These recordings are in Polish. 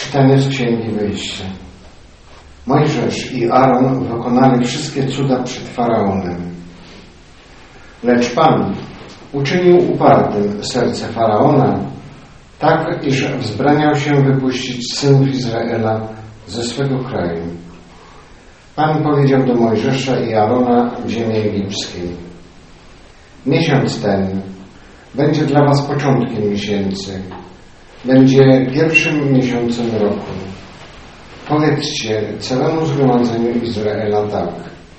Czytanie z Księgi Wyjścia. Mojżesz i Aaron wykonali wszystkie cuda przed Faraonem. Lecz Pan uczynił upartym serce Faraona, tak iż wzbraniał się wypuścić synów Izraela ze swego kraju. Pan powiedział do Mojżesza i Aarona w ziemi egipskiej: miesiąc ten będzie dla was początkiem miesięcy, będzie pierwszym miesiącem roku. Powiedzcie całemu zgromadzeniu Izraela tak: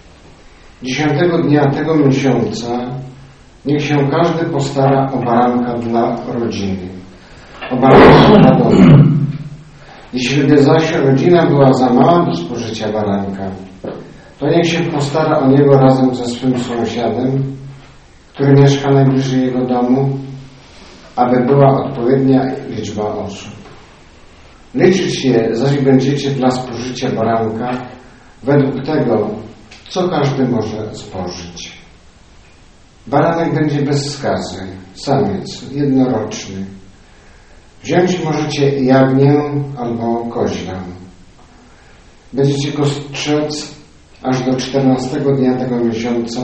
10 dnia tego miesiąca niech się każdy postara o baranka dla rodziny, o baranka dla domu. Jeśli by zaś rodzina była za mała do spożycia baranka, to niech się postara o niego razem ze swym sąsiadem, który mieszka najbliżej jego domu, aby była odpowiednia liczba osób. Liczyć je zaś będziecie dla spożycia baranka według tego, co każdy może spożyć. Baranek będzie bez skazy, samiec, jednoroczny. Wziąć możecie jagnię albo koźlę. Będziecie go strzec aż do 14 dnia tego miesiąca,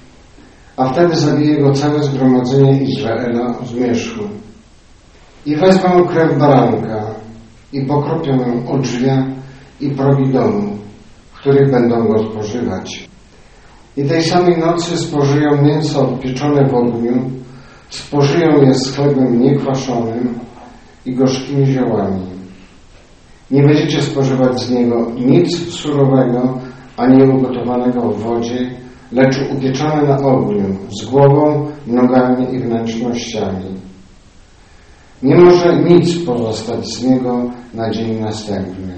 a wtedy zabije go całe zgromadzenie Izraela w zmierzchu. I wezmą krew baranka i pokropią ją o drzwiach i progi domu, w których będą go spożywać. I tej samej nocy spożyją mięso pieczone w ogniu, spożyją je z chlebem niekwaszonym i gorzkimi ziołami. Nie będziecie spożywać z niego nic surowego, ani ugotowanego w wodzie, lecz upieczone na ogniu, z głową, nogami i wnętrznościami. Nie może nic pozostać z niego na dzień następny.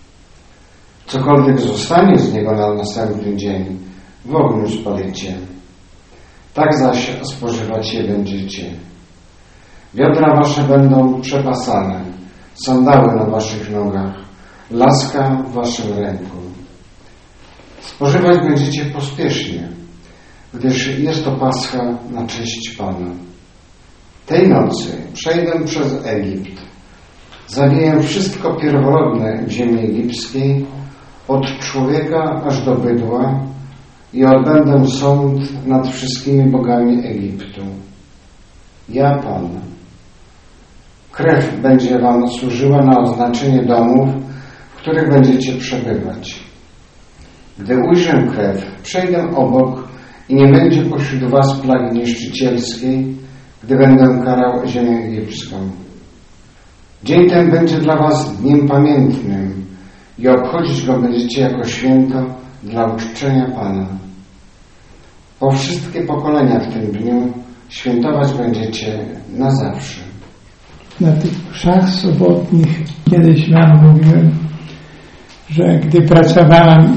Cokolwiek zostanie z niego na następny dzień, w ogniu spalicie. Tak zaś spożywać je będziecie. Biodra wasze będą przepasane, sandały na waszych nogach, laska w waszym ręku. Spożywać będziecie pospiesznie, gdyż jest to Pascha na cześć Pana. Tej nocy przejdę przez Egipt, zabiję wszystko pierworodne w ziemi egipskiej, od człowieka aż do bydła, i odbędę sąd nad wszystkimi bogami Egiptu. Ja, Pan. Krew będzie wam służyła na oznaczenie domów, w których będziecie przebywać. Gdy ujrzę krew, przejdę obok i nie będzie pośród was plagi niszczycielskiej, gdy będę karał ziemię egipską. Dzień ten będzie dla was dniem pamiętnym i obchodzić go będziecie jako święto dla uczczenia Pana. Po wszystkie pokolenia w tym dniu świętować będziecie na zawsze. Na tych mszach sobotnich kiedyś wam mówiłem, że gdy pracowałem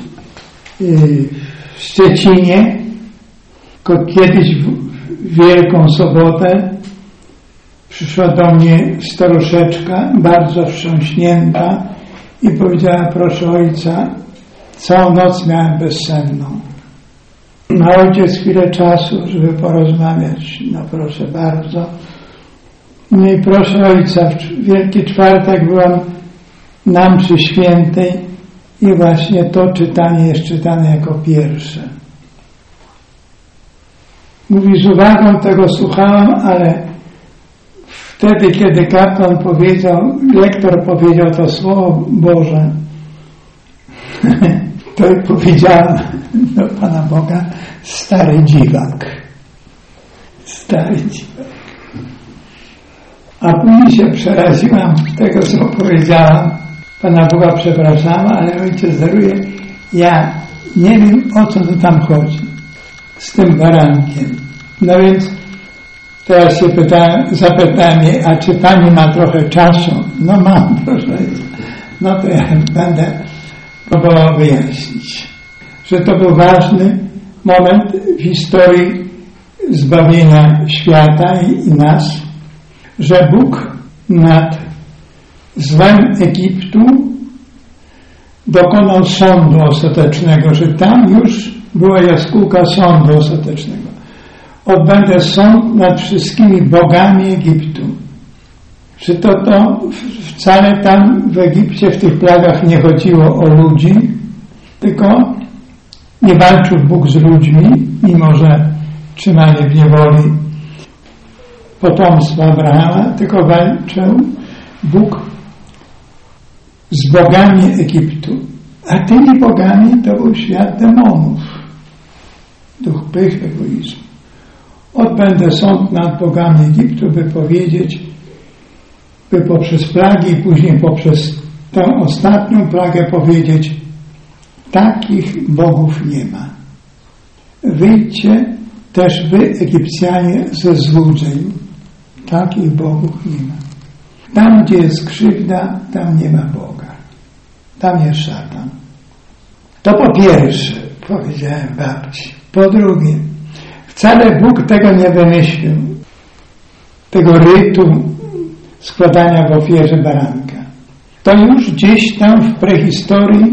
w Szczecinie, kiedyś w Wielką Sobotę przyszła do mnie staruszeczka, bardzo wstrząśnięta, i powiedziała: proszę ojca, całą noc miałem bezsenną. No ojciec chwilę czasu, żeby porozmawiać. No proszę bardzo. No i proszę ojca, w Wielki Czwartek byłam na mszy świętej i właśnie to czytanie jest czytane jako pierwsze. Mówi, z uwagą tego słuchałam, ale wtedy, kiedy kapłan powiedział, lektor powiedział to Słowo Boże, to powiedziałam do Pana Boga: stary dziwak. Stary dziwak. A później się przeraziłam tego, co powiedziałam. Pana Boga przepraszam, ale ojciec daruje, ja nie wiem, o co to tam chodzi z tym barankiem. No więc teraz się zapytałem jej: a czy pani ma trochę czasu? No mam, proszę. No to ja będę próbował wyjaśnić, że to był ważny moment w historii zbawienia świata i nas, że Bóg nad złem Egiptu dokonał sądu ostatecznego, że tam już była jaskółka sądu ostatecznego. Odbędę sąd nad wszystkimi bogami Egiptu. że to wcale tam w Egipcie w tych plagach nie chodziło o ludzi, tylko nie walczył Bóg z ludźmi, mimo że trzymali w niewoli potomstwa Abrahama, tylko walczył Bóg z bogami Egiptu. A tymi bogami to był świat demonów, duch pychy, egoizmu. Odbędę sąd nad bogami Egiptu, by powiedzieć, by poprzez plagi i później poprzez tę ostatnią plagę powiedzieć, takich bogów nie ma. Wyjdźcie też wy, Egipcjanie, ze złudzeń. Takich bogów nie ma. Tam, gdzie jest krzywda, tam nie ma Boga. Tam jest szatan. To po pierwsze, powiedziałem babci. Po drugie, wcale Bóg tego nie wymyślił. Tego rytu składania w ofierze baranka. To już gdzieś tam w prehistorii,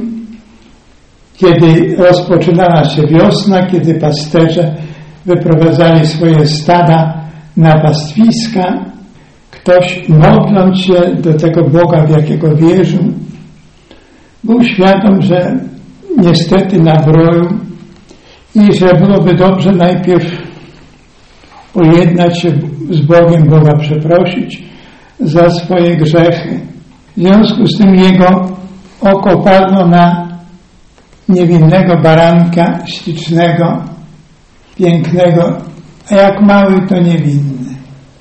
kiedy rozpoczynała się wiosna, kiedy pasterze wyprowadzali swoje stada na pastwiska, ktoś, modląc się do tego Boga, w jakiego wierzył, był świadom, że niestety nabroił i że byłoby dobrze najpierw pojednać się z Bogiem, Boga przeprosić za swoje grzechy. W związku z tym jego oko padło na niewinnego baranka, ślicznego, pięknego, a jak mały to niewinny.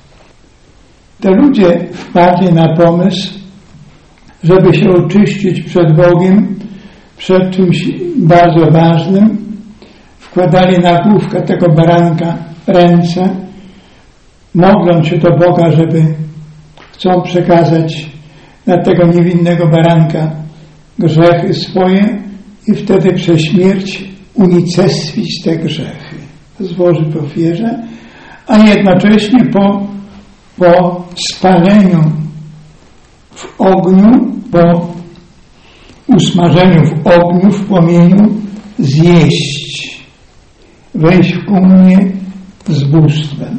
To ludzie wpadli na pomysł, żeby się oczyścić przed Bogiem, przed czymś bardzo ważnym, wkładali na główkę tego baranka ręce, modląc się do Boga, żeby chcą przekazać na tego niewinnego baranka grzechy swoje i wtedy przez śmierć unicestwić te grzechy, złożyć w ofierze, a jednocześnie po spaleniu w ogniu, po usmażeniu w ogniu, w płomieniu zjeść, wejść w komunię z bóstwem.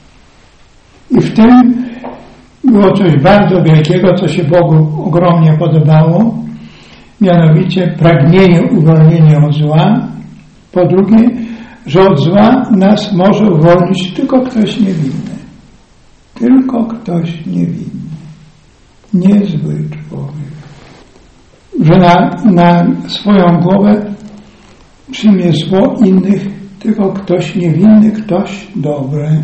I w tym było coś bardzo wielkiego, co się Bogu ogromnie podobało, mianowicie pragnienie uwolnienia od zła. Po drugie, że od zła nas może uwolnić tylko ktoś niewinny. Tylko ktoś niewinny. Niezły człowiek. Że na swoją głowę przyjmie zło innych tylko ktoś niewinny, ktoś dobry.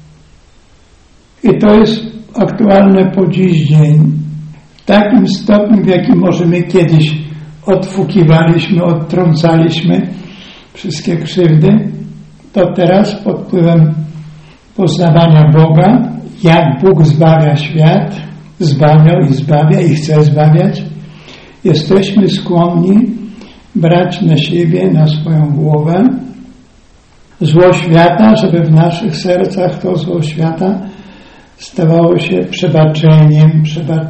I to jest aktualne po dziś dzień. W takim stopniu, w jakim może my kiedyś odfukiwaliśmy, odtrącaliśmy wszystkie krzywdy, to teraz pod wpływem poznawania Boga, jak Bóg zbawia świat, zbawiał i zbawia i chce zbawiać, jesteśmy skłonni brać na siebie, na swoją głowę zło świata, żeby w naszych sercach to zło świata stawało się przebaczeniem,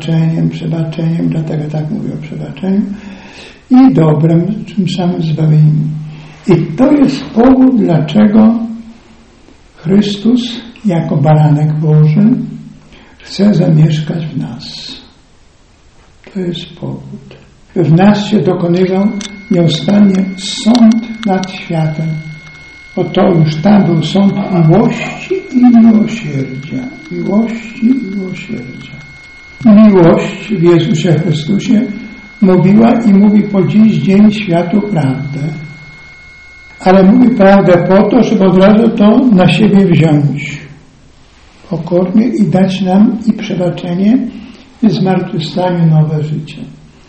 dlatego tak mówię o przebaczeniu, i dobrem, czym samym zbawieniem. I to jest powód, dlaczego Chrystus jako baranek Boży chce zamieszkać w nas. To jest powód. W nas się dokonywał nieustannie sąd nad światem. Oto już tam był sąd miłości i miłosierdzia. Miłości i miłosierdzia. Miłość w Jezusie Chrystusie mówiła i mówi po dziś dzień światu prawdę. Ale mówi prawdę po to, żeby od razu to na siebie wziąć. Pokornie i dać nam i przebaczenie, i zmartwychwstanie, nowe życie.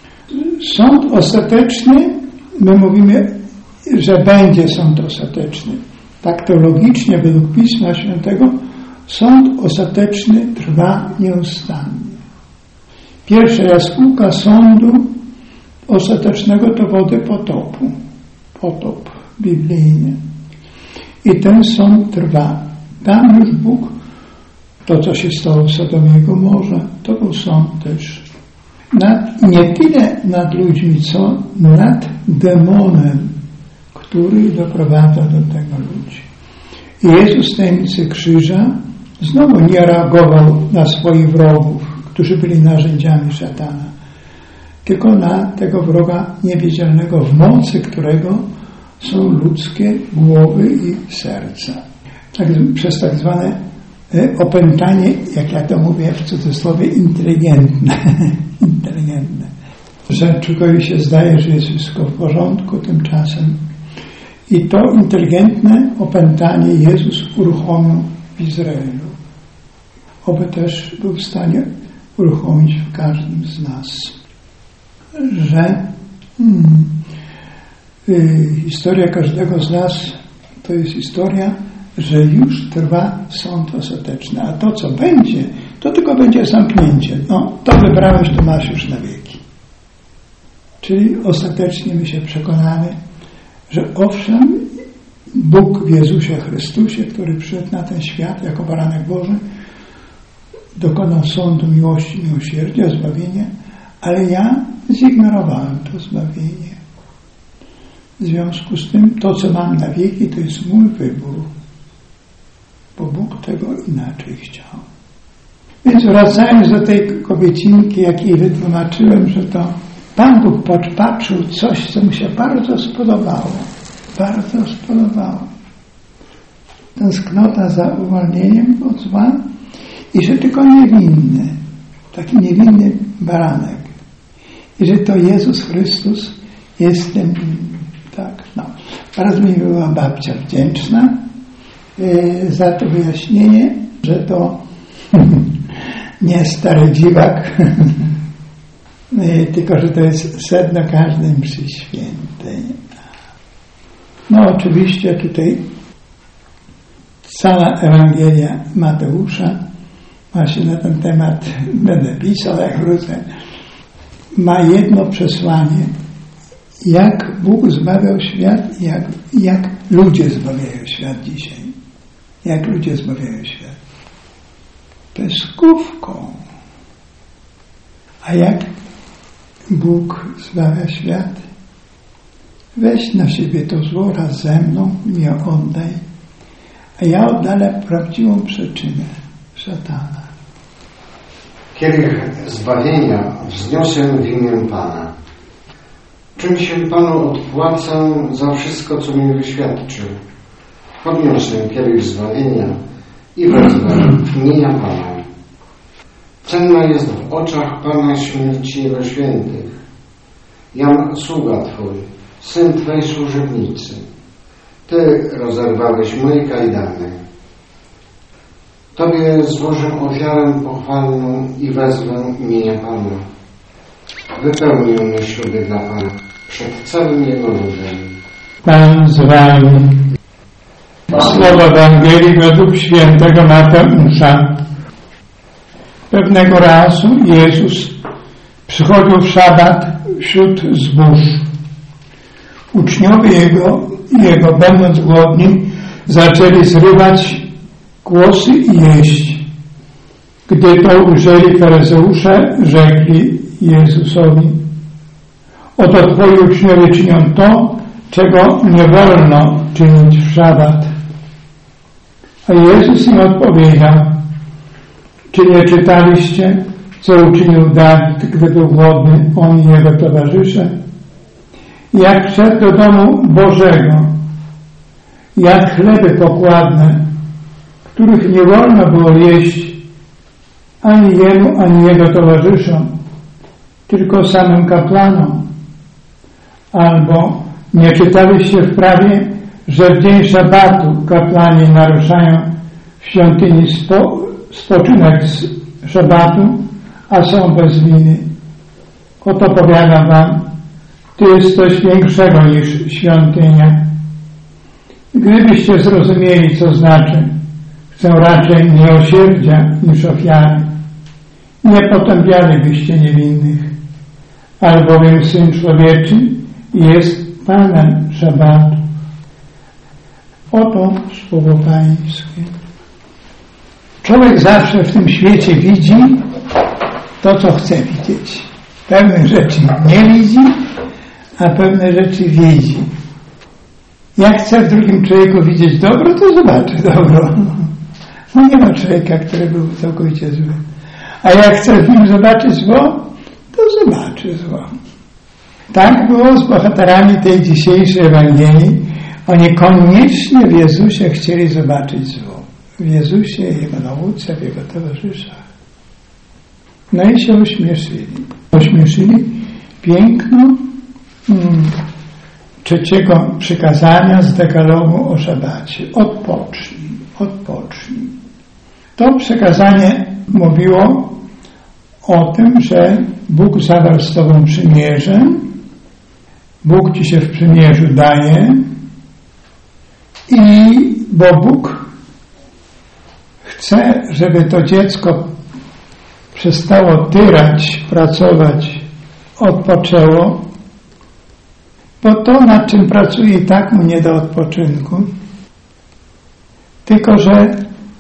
Sąd ostateczny, my mówimy, że będzie sąd ostateczny. Tak teologicznie, według Pisma Świętego, sąd ostateczny trwa nieustannie. Pierwsza jaskółka sądu ostatecznego to wody potopu. Potop biblijny. I ten sąd trwa. Tam już Bóg, to co się stało w Sodomie i Gomorze, to był sąd też. Nie tyle nad ludźmi, co nad demonem, który doprowadza do tego ludzi. I Jezus w tajemnicy krzyża znowu nie reagował na swoich wrogów, którzy byli narzędziami szatana, tylko na tego wroga niewidzialnego, w mocy którego są ludzkie głowy i serca. Przez tak zwane opętanie, jak ja to mówię w cudzysłowie, inteligentne. Że człowiekowi się zdaje, że jest wszystko w porządku, tymczasem. I to inteligentne opętanie Jezus uruchomił w Izraelu. Oby też był w stanie uruchomić w każdym z nas. Że historia każdego z nas to jest historia, że już trwa sąd ostateczny, a to, co będzie, to tylko będzie zamknięcie. No, to wybrałeś, to masz już na wieki. Czyli ostatecznie my się przekonamy, że owszem, Bóg w Jezusie Chrystusie, który przyszedł na ten świat jako baranek Boży, dokonał sądu miłości, miłosierdzia, zbawienia, ale ja zignorowałem to zbawienie. W związku z tym, to, co mam na wieki, to jest mój wybór, bo Bóg tego inaczej chciał. Więc wracając do tej kobiecinki, jak jej wytłumaczyłem, że to Pan Bóg patrzył coś, co mu się bardzo spodobało. Bardzo spodobało. Tęsknota za uwolnieniem od zła i że tylko niewinny, taki niewinny baranek. I że to Jezus Chrystus jest tym, tak, no. Bardzo mi była babcia wdzięczna za to wyjaśnienie, że to nie stary dziwak, tylko że to jest sedno każdej mszy świętej. No oczywiście tutaj cała Ewangelia Mateusza, właśnie na ten temat będę pisał, jak wrócę, ma jedno przesłanie, jak Bóg zbawiał świat i jak ludzie zbawiają świat dzisiaj. Jak ludzie zbawiają świat. Pyskówką. A jak Bóg zbawia świat? Weź na siebie to zło raz ze mną, mnie oddaj, a ja oddalę prawdziwą przyczynę szatana. Kielich zbawienia wzniosę w imię Pana. Czym się Panu odpłacę za wszystko, co mi wyświadczył? Podniosę kielich zbawienia i wezwę imienia Pana. Cenna jest w oczach Pana śmierć Jego świętych. Jam sługa Twój, syn Twej służebnicy. Ty rozerwałeś moje kajdany. Tobie złożę ofiarę pochwalną i wezwę imienia Pana. Wypełnię me śluby dla Pana przed całym Jego ludem. Pan z Wami. Słowa Ewangelii według świętego Mateusza. Pewnego razu Jezus przychodził w szabat wśród zbóż. Uczniowie Jego, będąc głodni, zaczęli zrywać głosy i jeść. Gdy to ujrzeli faryzeusze, rzekli Jezusowi: oto Twoi uczniowie czynią to, czego nie wolno czynić w szabat. A Jezus im odpowiedział: czy nie czytaliście, co uczynił Dawid, gdy był głodny, on i jego towarzysze? Jak wszedł do domu Bożego, jak chleby pokładne, których nie wolno było jeść ani jemu, ani jego towarzyszom, tylko samym kapłanom. Albo nie czytaliście w prawie, że w dzień szabatu kapłani naruszają w świątyni spoczynek z szabatu, a są bez winy. Oto powiadam wam, to jest coś większego niż świątynia. Gdybyście zrozumieli, co znaczy, chcę raczej miłosierdzia niż ofiary, nie potępialibyście niewinnych, albowiem Syn Człowieczy jest Panem szabatu. Oto słowo Pańskie. Człowiek zawsze w tym świecie widzi to, co chce widzieć. Pewnych rzeczy nie widzi, a pewne rzeczy widzi. Jak chce w drugim człowieku widzieć dobro, to zobaczy dobro. No nie ma człowieka, który był całkowicie zły. A jak chce w nim zobaczyć zło, to zobaczy zło. Tak było z bohaterami tej dzisiejszej Ewangelii. Oni koniecznie w Jezusie chcieli zobaczyć zło. W Jezusie, Jego nauce, w Jego towarzyszach. No i się uśmieszyli. Uśmieszyli piękno trzeciego przykazania z dekalogu o szabacie. Odpocznij, odpocznij. To przekazanie mówiło o tym, że Bóg zawarł z tobą przymierze, Bóg ci się w przymierzu daje bo Bóg chce, żeby to dziecko przestało tyrać, pracować, odpoczęło, bo to, nad czym pracuje, i tak mu nie da odpoczynku. Tylko że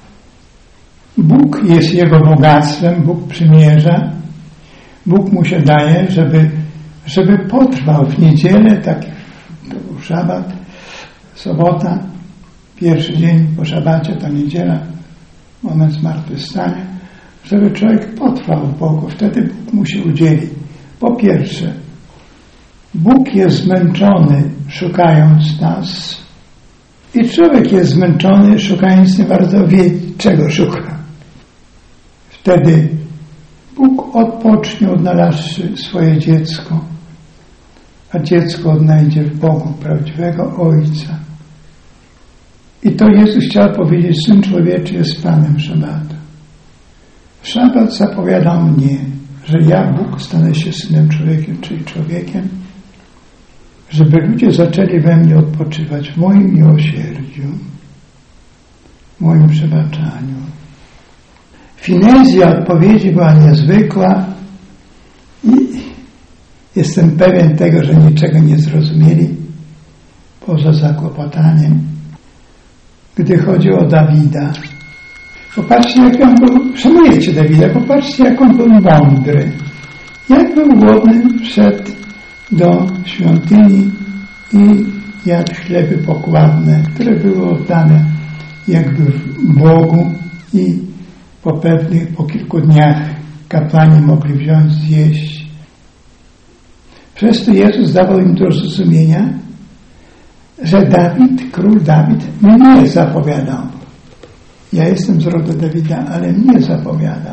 Bóg jest jego bogactwem, Bóg przymierza, Bóg mu się daje, żeby potrwał w niedzielę, taki to był szabat, sobota, pierwszy dzień po szabacie, to niedziela, moment zmartwychwstania, żeby człowiek potrwał w Bogu, wtedy Bóg mu się udzieli. Po pierwsze, Bóg jest zmęczony szukając nas i człowiek jest zmęczony szukając nie bardzo wie, czego szuka. Wtedy Bóg odpocznie, odnalazłszy swoje dziecko, a dziecko odnajdzie w Bogu prawdziwego Ojca. I to Jezus chciał powiedzieć: Syn Człowieczy jest Panem szabatu. Szabat zapowiada mnie, że ja, Bóg, stanę się Synem Człowiekiem, czyli człowiekiem, żeby ludzie zaczęli we mnie odpoczywać w moim miłosierdziu, w moim przebaczaniu. Finezja odpowiedzi była niezwykła i jestem pewien tego, że niczego nie zrozumieli poza zakłopotaniem, gdy chodzi o Dawida. Popatrzcie, jak on był, szanujecie Dawida, popatrzcie, jak on był mądry. Jak był głodny, wszedł do świątyni i jadł chleby pokładne, które były oddane jakby Bogu, i po kilku dniach kapłani mogli wziąć, zjeść. Przez to Jezus dawał im do zrozumienia, że król Dawid mnie zapowiadał. Ja jestem z rodu Dawida, ale mnie zapowiadał.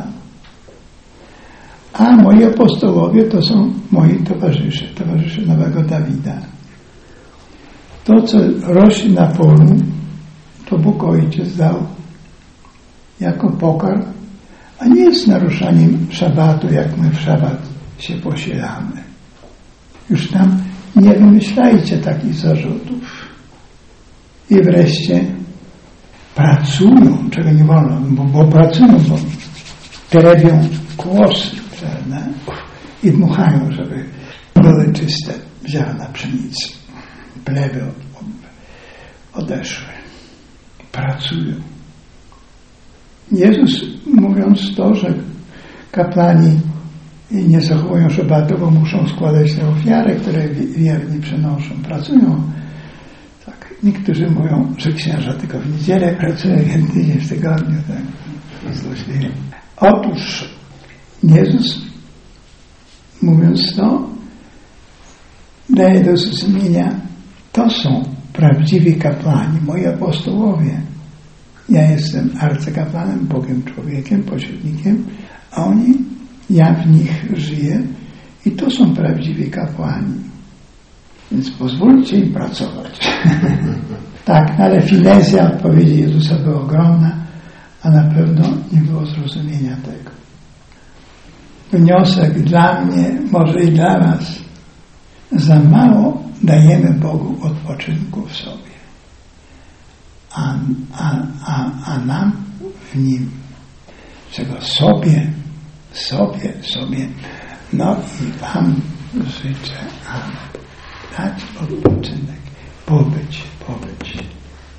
A moi apostołowie to są moi towarzysze nowego Dawida. To, co rośnie na polu, to Bóg Ojciec dał jako pokarm, a nie jest naruszaniem szabatu, jak my w szabat się posielamy. Już tam nie wymyślajcie takich zarzutów. I wreszcie pracują, czego nie wolno, bo pracują, bo terebią kłosy, prawda? I dmuchają, żeby były czyste ziarna pszenicy. Plewy odeszły. Pracują. Jezus, mówiąc to, że kapłani nie zachowują szabatu, bo muszą składać te ofiary, które wierni przenoszą, pracują. Tak. Niektórzy mówią, że księża tylko w niedzielę pracują, jeden dzień w tygodniu. Tak. Otóż Jezus, mówiąc to, daje do zrozumienia, to są prawdziwi kapłani, moi apostołowie. Ja jestem arcykapłanem, Bogiem człowiekiem, pośrednikiem, a ja w nich żyję i to są prawdziwi kapłani. Więc pozwólcie im pracować. Tak, ale finezja odpowiedzi Jezusa była ogromna, a na pewno nie było zrozumienia tego. Wniosek dla mnie, może i dla was: za mało dajemy Bogu odpoczynku w sobie, a nam w Nim, czego sobie, no i wam życzę, dać odpoczynek, pobyć.